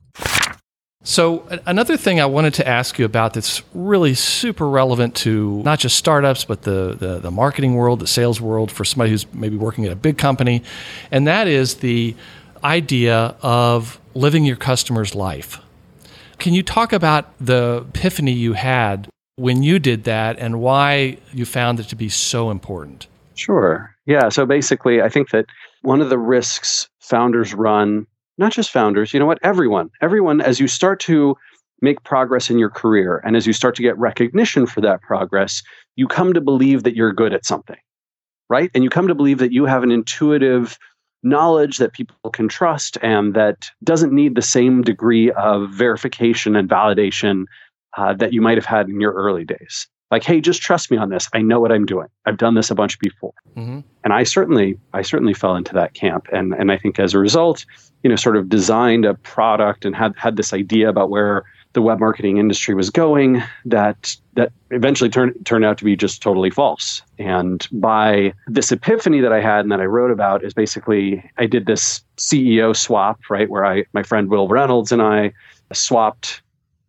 [SPEAKER 4] So another thing I wanted to ask you about that's really super relevant to not just startups, but the, the, the marketing world, the sales world for somebody who's maybe working at a big company, and that is the idea of living your customer's life. Can you talk about the epiphany you had when you did that and why you found it to be so important?
[SPEAKER 2] Sure. Yeah. So basically, I think that one of the risks founders run, not just founders, you know what, everyone, everyone, as you start to make progress in your career and as you start to get recognition for that progress, you come to believe that you're good at something, right? And you come to believe that you have an intuitive knowledge that people can trust and that doesn't need the same degree of verification and validation uh, that you might have had in your early days. Like, hey, just trust me on this. I know what I'm doing. I've done this a bunch before. Mm-hmm. And I certainly, I certainly fell into that camp. And and I think as a result, you know, sort of designed a product and had had this idea about where the web marketing industry was going that that eventually turned turned out to be just totally false. And by this epiphany that I had and that I wrote about is basically I did this C E O swap, right, where I my friend Will Reynolds and I swapped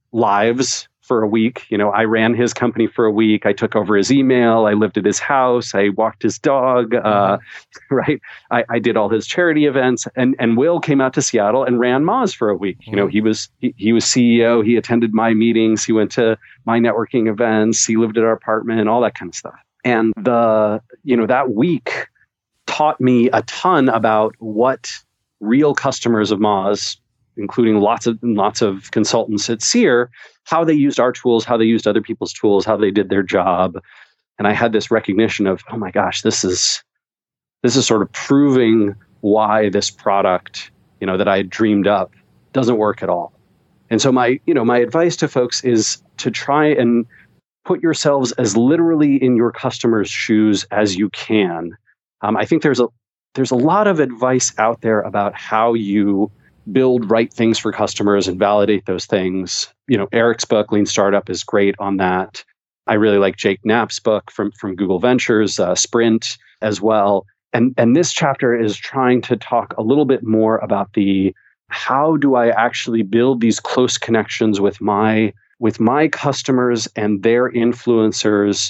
[SPEAKER 2] lives for a week. You know, I ran his company for a week. I took over his email. I lived at his house. I walked his dog. Uh, right. I, I did all his charity events. And and Will came out to Seattle and ran Moz for a week. You know, he was he, he was C E O. He attended my meetings. He went to my networking events. He lived at our apartment. All that kind of stuff. And the you know that week taught me a ton about what real customers of Moz, including lots of lots of consultants at Seer, how they used our tools, how they used other people's tools, how they did their job. And I had this recognition of, oh my gosh, this is this is sort of proving why this product, you know, that I had dreamed up doesn't work at all. And so my, you know, my advice to folks is to try and put yourselves as literally in your customers' shoes as you can. Um, I think there's a there's a lot of advice out there about how you build right things for customers and validate those things. You know, Eric's book, Lean Startup, is great on that. I really like Jake Knapp's book from, from Google Ventures, uh, Sprint as well. And, and this chapter is trying to talk a little bit more about the, how do I actually build these close connections with my, with my customers and their influencers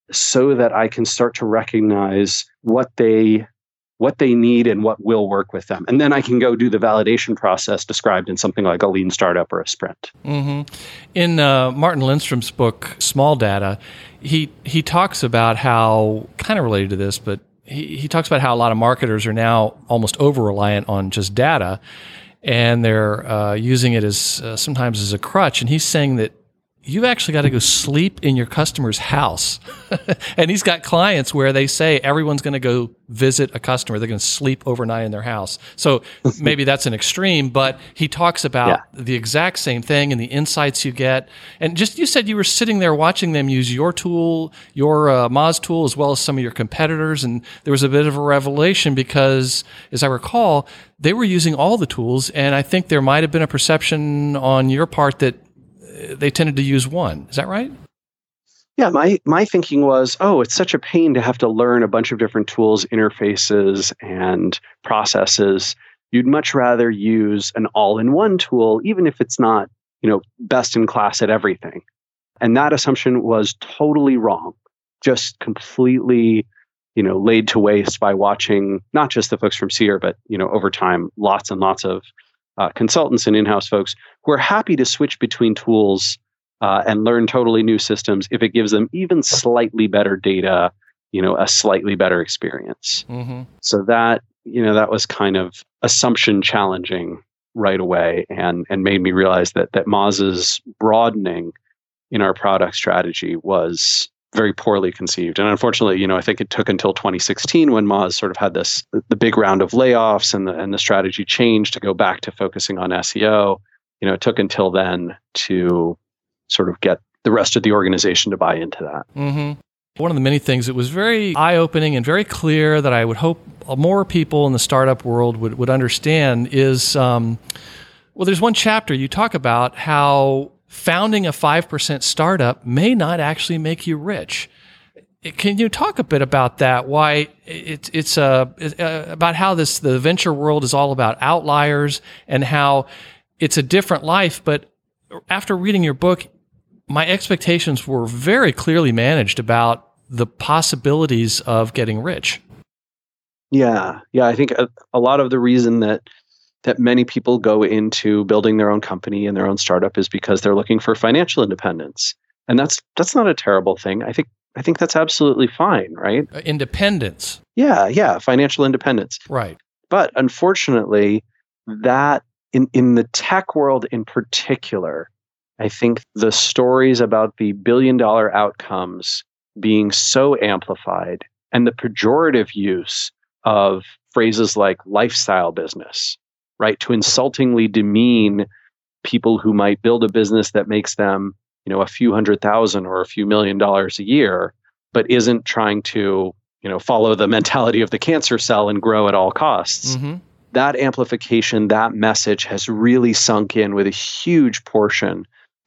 [SPEAKER 2] so that I can start to recognize what they what they need and what will work with them. And then I can go do the validation process described in something like a lean startup or a sprint.
[SPEAKER 4] Mm-hmm. In uh, Martin Lindstrom's book, Small Data, he he talks about how, kind of related to this, but he, he talks about how a lot of marketers are now almost over-reliant on just data, and they're uh, using it as uh, sometimes as a crutch. And he's saying that you've actually got to go sleep in your customer's house. And he's got clients where they say everyone's going to go visit a customer. They're going to sleep overnight in their house. So maybe that's an extreme, but he talks about yeah. the exact same thing and the insights you get. And just, you said you were sitting there watching them use your tool, your uh, Moz tool, as well as some of your competitors. And there was a bit of a revelation because, as I recall, they were using all the tools. And I think there might have been a perception on your part that they tended to use one. Is that right?
[SPEAKER 2] Yeah, my my thinking was, oh, it's such a pain to have to learn a bunch of different tools, interfaces, and processes. You'd much rather use an all-in-one tool, even if it's not, you know, best in class at everything. And that assumption was totally wrong. Just completely, you know, laid to waste by watching not just the folks from Seer, but, you know, over time, lots and lots of Uh, consultants and in-house folks who are happy to switch between tools uh, and learn totally new systems if it gives them even slightly better data, you know, a slightly better experience. Mm-hmm. So that, you know, that was kind of assumption challenging right away, and and made me realize that that Moz's broadening in our product strategy was very poorly conceived. And unfortunately, you know, I think it took until twenty sixteen when Moz sort of had this, the big round of layoffs and the, and the strategy changed to go back to focusing on S E O. You know, it took until then to sort of get the rest of the organization to buy into that.
[SPEAKER 4] Mm-hmm. One of the many things that was very eye-opening and very clear that I would hope more people in the startup world would, would understand is, um, well, there's one chapter you talk about how founding a five percent startup may not actually make you rich. Can you talk a bit about that? Why it's it's uh, about how this the venture world is all about outliers and how it's a different life. But after reading your book, my expectations were very clearly managed about the possibilities of getting rich.
[SPEAKER 2] Yeah, yeah. I think a, a lot of the reason that that many people go into building their own company and their own startup is because they're looking for financial independence. And that's that's not a terrible thing. I think I think that's absolutely fine, right?
[SPEAKER 4] Uh, independence.
[SPEAKER 2] Yeah, yeah, financial independence.
[SPEAKER 4] Right.
[SPEAKER 2] But unfortunately, that in, in the tech world in particular, I think the stories about the billion dollar outcomes being so amplified and the pejorative use of phrases like lifestyle business, right, to insultingly demean people who might build a business that makes them, you know, a few hundred thousand or a few million dollars a year, but isn't trying to, you know, follow the mentality of the cancer cell and grow at all costs. Mm-hmm. That amplification, that message has really sunk in with a huge portion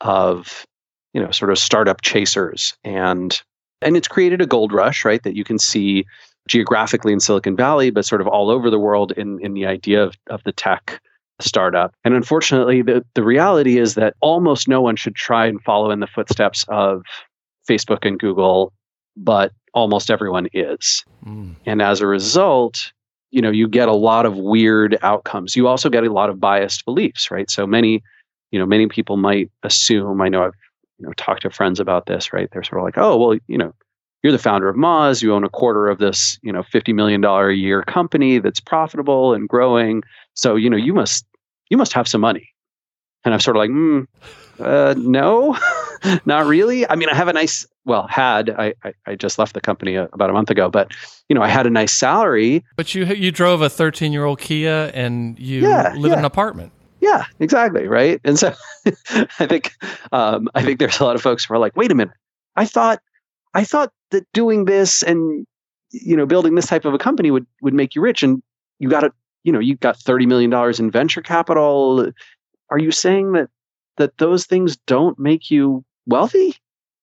[SPEAKER 2] of, you know, sort of startup chasers. And and it's created a gold rush, right, that you can see geographically in Silicon Valley, but sort of all over the world in, in the idea of, of the tech startup. And unfortunately, the, the reality is that almost no one should try and follow in the footsteps of Facebook and Google, but almost everyone is. Mm. And as a result, you know, you get a lot of weird outcomes. You also get a lot of biased beliefs, right? So many, you know, many people might assume, I know I've, you know, talked to friends about this, right? They're sort of like, oh, well, you know, you're the founder of Moz, you own a quarter of this, you know, fifty million dollars a year company that's profitable and growing. So, you know, you must, you must have some money. And I'm sort of like, mm, uh, no, not really. I mean, I have a nice, well, had, I, I, I just left the company a, about a month ago, but, you know, I had a nice salary.
[SPEAKER 4] But you you drove a thirteen-year-old Kia and you yeah, live yeah. in an apartment.
[SPEAKER 2] Yeah, exactly. Right. And so I think, um, I think there's a lot of folks who are like, wait a minute, I thought, I thought that doing this and, you know, building this type of a company would, would make you rich. And you got to, you know, you've got thirty million dollars in venture capital. Are you saying that, that those things don't make you wealthy?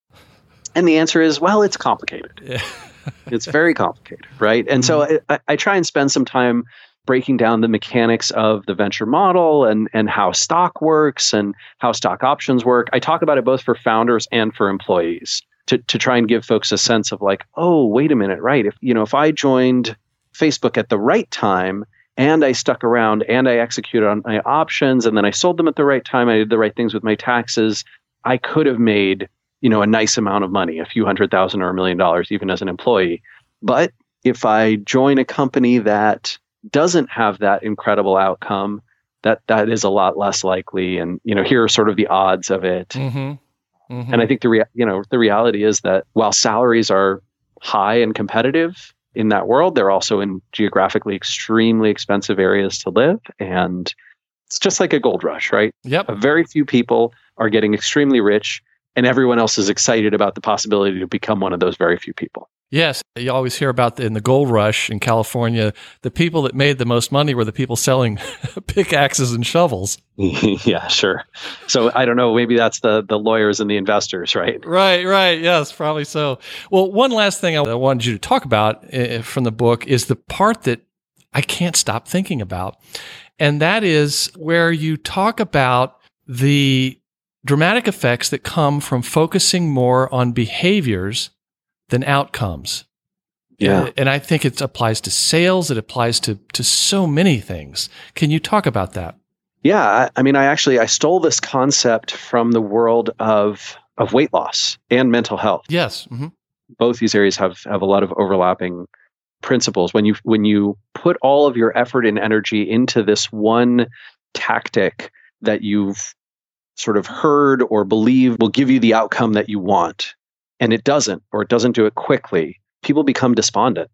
[SPEAKER 2] And the answer is, well, it's complicated. Yeah. It's very complicated. Right. And mm-hmm. so I, I try and spend some time breaking down the mechanics of the venture model and, and how stock works and how stock options work. I talk about it both for founders and for employees. To, to try and give folks a sense of like, oh, wait a minute, right? If you know, if I joined Facebook at the right time and I stuck around and I executed on my options and then I sold them at the right time, I did the right things with my taxes, I could have made, you know, a nice amount of money, a few hundred thousand or a million dollars, even as an employee. But if I join a company that doesn't have that incredible outcome, that that is a lot less likely. And, you know, here are sort of the odds of it. Mm-hmm. Mm-hmm. And I think the rea- you know the reality is that while salaries are high and competitive in that world, they're also in geographically extremely expensive areas to live. And it's just like a gold rush, right?
[SPEAKER 4] Yep.
[SPEAKER 2] A very few people are getting extremely rich, and everyone else is excited about the possibility to become one of those very few people.
[SPEAKER 4] Yes, you always hear about the, in the gold rush in California, the people that made the most money were the people selling pickaxes and shovels.
[SPEAKER 2] Yeah, sure. So I don't know, maybe that's the the lawyers and the investors, right?
[SPEAKER 4] Right, right. Yes, probably so. Well, one last thing I wanted you to talk about uh, from the book is the part that I can't stop thinking about. And that is where you talk about the dramatic effects that come from focusing more on behaviors than outcomes.
[SPEAKER 2] Yeah.
[SPEAKER 4] And I think it applies to sales. It applies to, to so many things. Can you talk about that?
[SPEAKER 2] Yeah. I, I mean, I actually, I stole this concept from the world of, of weight loss and mental health.
[SPEAKER 4] Yes. Mm-hmm.
[SPEAKER 2] Both these areas have, have a lot of overlapping principles. When you, when you put all of your effort and energy into this one tactic that you've sort of heard or believe will give you the outcome that you want, and it doesn't, or it doesn't do it quickly, people become despondent.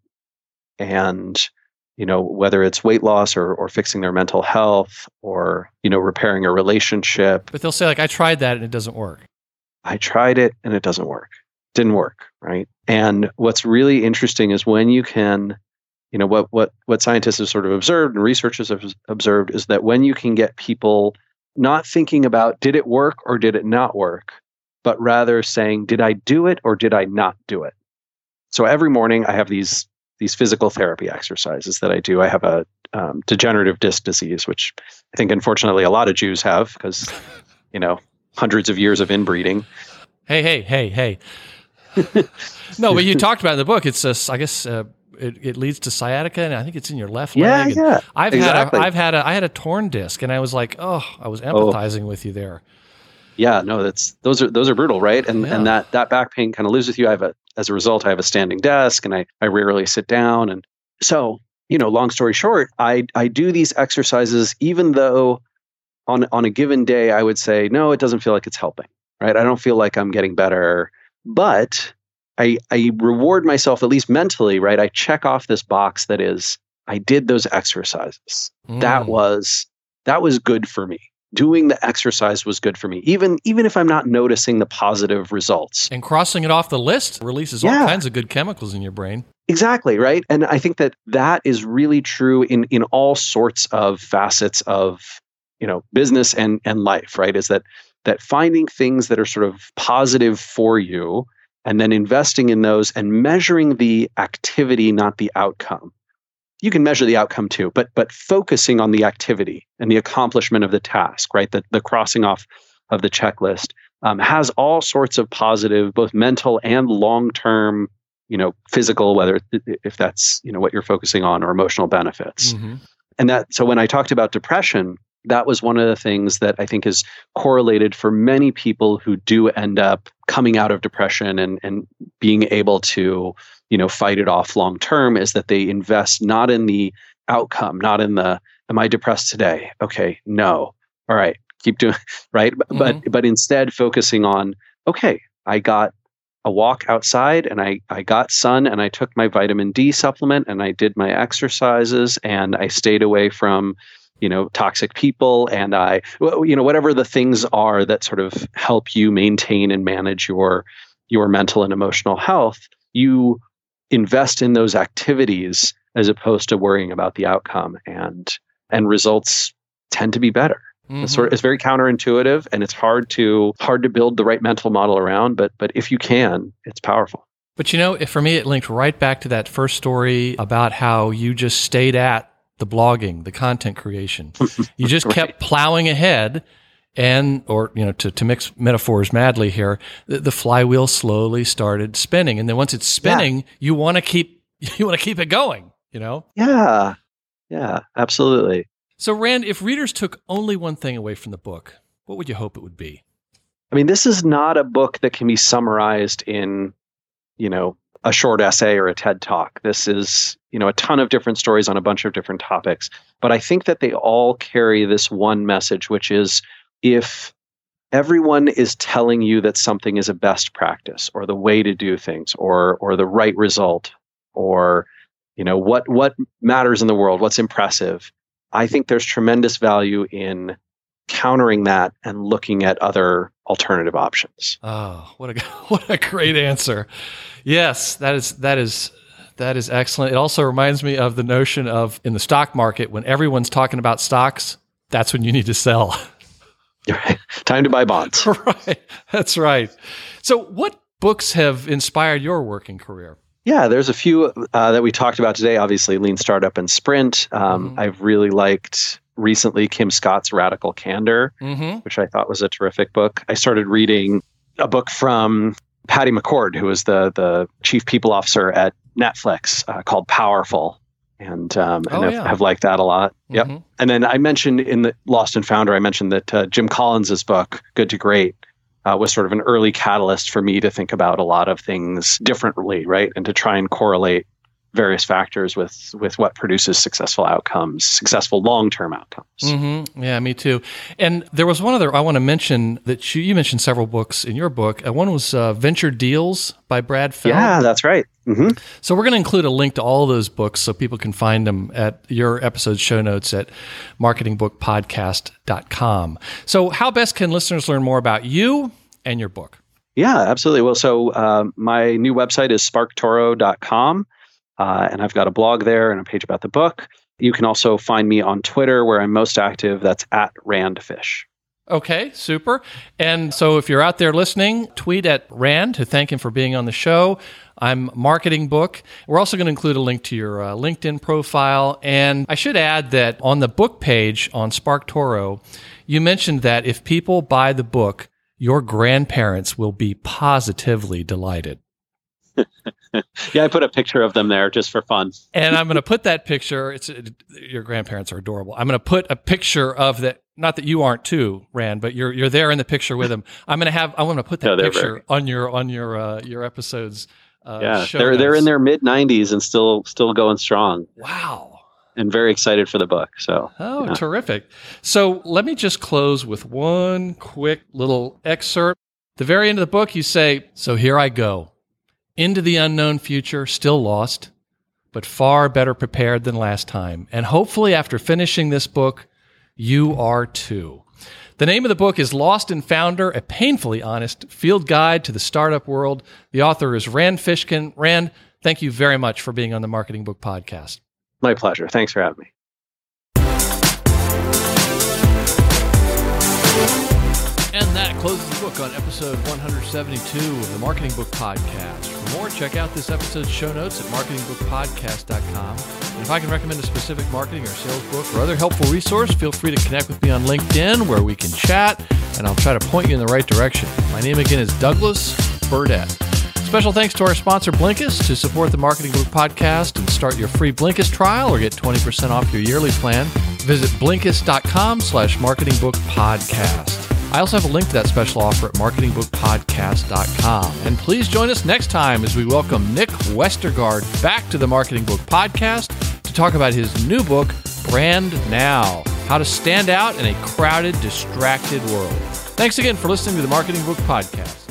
[SPEAKER 2] And, you know, whether it's weight loss or, or fixing their mental health or, you know, repairing a relationship.
[SPEAKER 4] But they'll say, like, I tried that and it doesn't work.
[SPEAKER 2] I tried it and it doesn't work. Didn't work, right? And what's really interesting is when you can, you know, what what what scientists have sort of observed and researchers have observed is that when you can get people not thinking about, did it work or did it not work, but rather saying, did I do it or did I not do it? So every morning I have these these physical therapy exercises that I do. I have a um, degenerative disc disease, which I think unfortunately a lot of Jews have because, you know, hundreds of years of inbreeding.
[SPEAKER 4] Hey, hey, hey, hey. No, but you talked about in the book, it's, a, I guess, uh, it, it leads to sciatica, and I think it's in your left
[SPEAKER 2] Yeah,
[SPEAKER 4] leg.
[SPEAKER 2] yeah,
[SPEAKER 4] I've
[SPEAKER 2] exactly.
[SPEAKER 4] had a, I've had a, I had a torn disc, and I was like, oh, I was empathizing oh. with you there.
[SPEAKER 2] Yeah, no, that's those are those are brutal, right? And
[SPEAKER 4] yeah.
[SPEAKER 2] and that that back pain kind of lives with you. I have a as a result, I have a standing desk, and I I rarely sit down. And so, you know, long story short, I I do these exercises even though on on a given day I would say no, it doesn't feel like it's helping, right? I don't feel like I'm getting better, but I I reward myself at least mentally, right? I check off this box that is I did those exercises. Mm. That was that was good for me. Doing the exercise was good for me, even even if I'm not noticing the positive results.
[SPEAKER 4] And crossing it off the list releases yeah. all kinds of good chemicals in your brain.
[SPEAKER 2] Exactly, right? And I think that that is really true in in all sorts of facets of, you know, business and and life, right? Is that that finding things that are sort of positive for you and then investing in those and measuring the activity, not the outcome. You can measure the outcome too, but but focusing on the activity and the accomplishment of the task, right? The, the crossing off of the checklist um, has all sorts of positive, both mental and long-term, you know, physical, whether if that's, you know, what you're focusing on, or emotional benefits. Mm-hmm. And that, so when I talked about depression, that was one of the things that I think is correlated for many people who do end up coming out of depression and and being able to, you know, fight it off long term, is that they invest not in the outcome, not in the, am I depressed today? Okay, no. All right, keep doing, right? Mm-hmm. But but instead focusing on, okay, I got a walk outside and I, I got sun and I took my vitamin D supplement and I did my exercises and I stayed away from, you know, toxic people, and I, you know, whatever the things are that sort of help you maintain and manage your your mental and emotional health, you invest in those activities as opposed to worrying about the outcome, and and results tend to be better. Mm-hmm. It's sort of, it's very counterintuitive, and it's hard to hard to build the right mental model around, but but if you can, it's powerful.
[SPEAKER 4] But you know, if for me, it linked right back to that first story about how you just stayed at the blogging, the content creation. You just right. kept plowing ahead, and, or, you know, to, to mix metaphors madly here, the, the flywheel slowly started spinning. And then once it's spinning, yeah. you want to keep, you want to keep it going, you know?
[SPEAKER 2] Yeah. Yeah, absolutely.
[SPEAKER 4] So Rand, if readers took only one thing away from the book, what would you hope it would be?
[SPEAKER 2] I mean, this is not a book that can be summarized in, you know, a short essay or a TED Talk. This is, you know, a ton of different stories on a bunch of different topics. But I think that they all carry this one message, which is, if everyone is telling you that something is a best practice or the way to do things or or the right result, or, you know, what what matters in the world, what's impressive, I think there's tremendous value in countering that and looking at other alternative options.
[SPEAKER 4] Oh, what a what a great answer. Yes, that is that is that is excellent. It also reminds me of the notion of, in the stock market, when everyone's talking about stocks, that's when you need to sell.
[SPEAKER 2] Right. Time to buy bonds.
[SPEAKER 4] Right. That's right. So what books have inspired your working career?
[SPEAKER 2] Yeah, there's a few uh, that we talked about today, obviously Lean Startup and Sprint. Um, mm-hmm. I've really liked recently Kim Scott's Radical Candor, mm-hmm. which I thought was a terrific book. I started reading a book from Patty McCord, who was the the chief people officer at Netflix, uh, called Powerful. And um, and
[SPEAKER 4] oh,
[SPEAKER 2] have,
[SPEAKER 4] yeah.
[SPEAKER 2] have liked that a lot.
[SPEAKER 4] Mm-hmm.
[SPEAKER 2] Yep. And then I mentioned in the Lost and Founder, I mentioned that uh, Jim Collins's book, Good to Great, uh, was sort of an early catalyst for me to think about a lot of things differently, right? And to try and correlate various factors with with what produces successful outcomes, successful long-term outcomes.
[SPEAKER 4] Mm-hmm. Yeah, me too. And there was one other I want to mention that you, you mentioned several books in your book. Uh, one was uh, Venture Deals by Brad Feld.
[SPEAKER 2] Yeah, that's right. Mm-hmm.
[SPEAKER 4] So we're going to include a link to all those books so people can find them at your episode show notes at marketing book podcast dot com. So how best can listeners learn more about you and your book?
[SPEAKER 2] Yeah, absolutely. Well, so uh, my new website is spark toro dot com. Uh, and I've got a blog there and a page about the book. You can also find me on Twitter, where I'm most active. That's at Randfish.
[SPEAKER 4] Okay, super. And so if you're out there listening, tweet at Rand to thank him for being on the show. I'm Marketing Book. We're also going to include a link to your uh, LinkedIn profile. And I should add that on the book page on Spark Toro, you mentioned that if people buy the book, your grandparents will be positively delighted.
[SPEAKER 2] Yeah, I put a picture of them there just for fun.
[SPEAKER 4] And I'm going to put that picture. It's it, your grandparents are adorable. I'm going to put a picture of that. Not that you aren't too, Rand, but you're you're there in the picture with them. I'm going to have. I'm going to put that
[SPEAKER 2] no,
[SPEAKER 4] picture
[SPEAKER 2] very...
[SPEAKER 4] on your on your uh, your episodes. Uh,
[SPEAKER 2] yeah,
[SPEAKER 4] show
[SPEAKER 2] they're
[SPEAKER 4] notes.
[SPEAKER 2] they're in their mid nineties and still still going strong.
[SPEAKER 4] Wow.
[SPEAKER 2] And very excited for the book. So,
[SPEAKER 4] oh,
[SPEAKER 2] yeah.
[SPEAKER 4] Terrific. So let me just close with one quick little excerpt. The very end of the book, you say, "So here I go, into the unknown future, still lost, but far better prepared than last time. And hopefully after finishing this book, you are too." The name of the book is Lost and Founder, a painfully honest field guide to the startup world. The author is Rand Fishkin. Rand, thank you very much for being on the Marketing Book Podcast.
[SPEAKER 2] My pleasure. Thanks for having me.
[SPEAKER 4] And that closes the book on episode one seventy-two of the Marketing Book Podcast. For more, check out this episode's show notes at marketing book podcast dot com. And if I can recommend a specific marketing or sales book or other helpful resource, feel free to connect with me on LinkedIn where we can chat, and I'll try to point you in the right direction. My name again is Douglas Burdett. Special thanks to our sponsor, Blinkist. To support the Marketing Book Podcast and start your free Blinkist trial or get twenty percent off your yearly plan, visit blinkist dot com slash marketing book podcast. I also have a link to that special offer at marketing book podcast dot com. And please join us next time as we welcome Nick Westergaard back to the Marketing Book Podcast to talk about his new book, Brand Now, How to Stand Out in a Crowded, Distracted World. Thanks again for listening to the Marketing Book Podcast.